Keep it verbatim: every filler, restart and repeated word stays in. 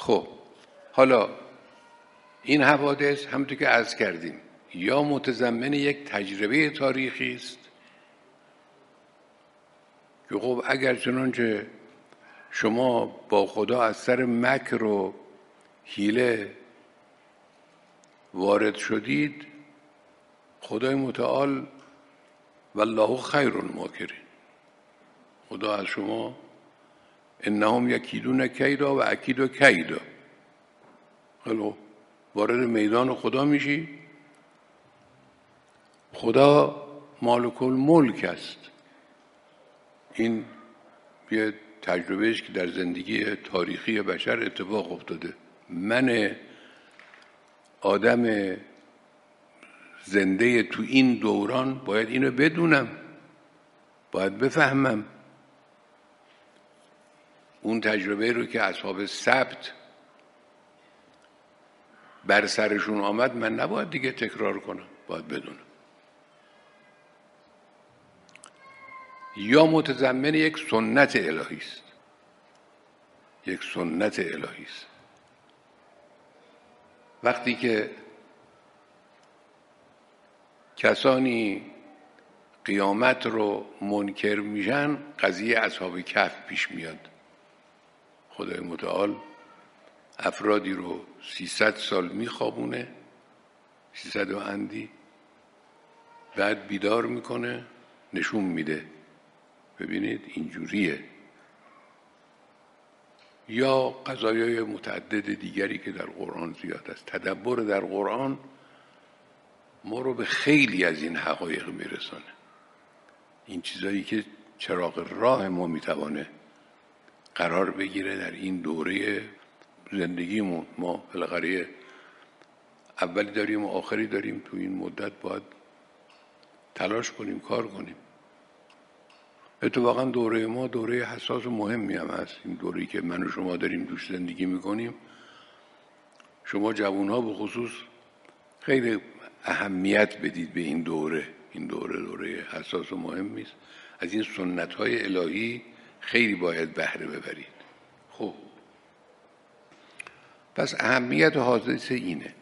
خب حالا این حوادث همونطور که عرض کردیم یا متضمن یک تجربه تاریخی است که خب اگر چنانچه شما با خدا از سر مکر و حیله وارد شدید، خدای متعال والله خیر الماکرین، خدا از شما انهم یکیدون کیدا و اکید کیدا، خیلی وارد میدان خدا میشی. خدا مالک الملک است. این یه تجربه است که در زندگی تاریخی بشر اتفاق افتاده. من آدم زنده تو این دوران باید اینو بدونم، باید بفهمم. اون تجربه رو که اصحاب سبت بر سرشون آمد من نباید دیگه تکرار کنم، باید بدونم. یا متضمن یک سنت الهی است، یک سنت الهی است. وقتی که کسانی قیامت رو منکر میشن، قضیه اصحاب کهف پیش میاد. خدای متعال افرادی رو سیصد سال میخوابونه، سیصد و اندی، بعد بیدار میکنه، نشون میده ببینید اینجوریه. یا قضایای متعدد دیگری که در قرآن زیاد است. تدبر در قرآن ما رو به خیلی از این حقایق میرسانه. این چیزایی که چراغ راه ما میتوانه قرار بگیره در این دوره زندگیمون. ما بالاخره اولی داریم و آخری داریم، تو این مدت باید تلاش کنیم، کار کنیم. اتفاقا دوره ما دوره حساس و مهمی هم هست. این دوره‌ای که من و شما داریم توش زندگی میکنیم، شما جوانها به خصوص خیلی اهمیت بدید به این دوره. این دوره دوره حساس و مهمی است. از این سنت‌های الهی خیلی باید بهره ببرید. خب پس اهمیت حادثه اینه.